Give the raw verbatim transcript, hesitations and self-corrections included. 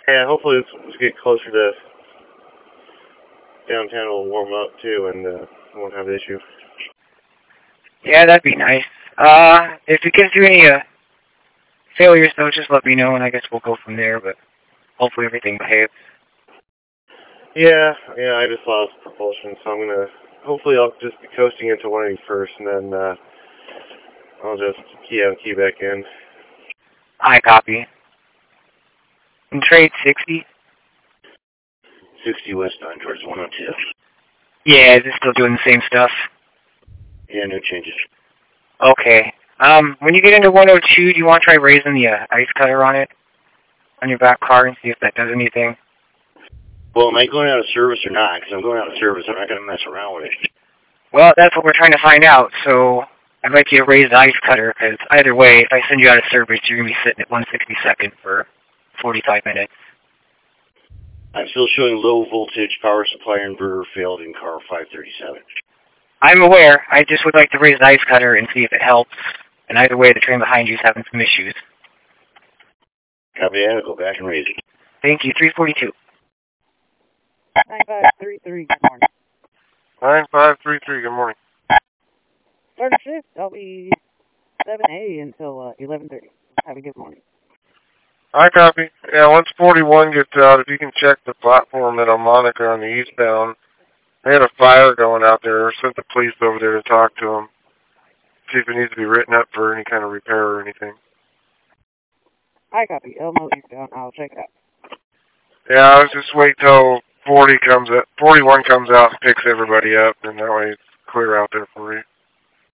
Yeah, hopefully let's, let's get closer to downtown. It'll warm up too, and uh, won't have an issue. Yeah, that'd be nice. Uh, if it gives you any uh, failures, though, just let me know, and I guess we'll go from there, but hopefully everything behaves. Yeah, yeah, I just lost propulsion, so I'm going to, hopefully I'll just be coasting into one eighty-first, and then uh, I'll just key out and key back in. I copy. And trade sixty? sixty westbound towards one oh two. Yeah, is it still doing the same stuff? Yeah, no changes. Okay. Um, when you get into one oh two, do you want to try raising the uh, ice cutter on it? On your back car and see if that does anything? Well, am I going out of service or not? Because I'm going out of service. I'm not going to mess around with it. Well, that's what we're trying to find out, so I'd like you to raise the ice cutter, because either way, if I send you out of service, you're going to be sitting at one sixty-second for forty-five minutes. I'm still showing low voltage power supply inverter failed in car five thirty-seven. I'm aware. I just would like to raise the ice cutter and see if it helps. And either way, the train behind you is having some issues. Copy that. I'll go back and raise it. Thank you. three forty-two. nine five three three, good morning. nine five three three, good morning. Third shift, I'll be seven A until uh, eleven thirty. Have a good morning. I copy. Yeah, once forty-one gets out, if you can check the platform at Monica on the eastbound, they had a fire going out there. Sent the police over there to talk to them. See if it needs to be written up for any kind of repair or anything. I copy. Elmo eastbound. I'll check it out. Yeah, I was just wait till forty comes up, forty-one comes out and picks everybody up, and that way it's clear out there for you.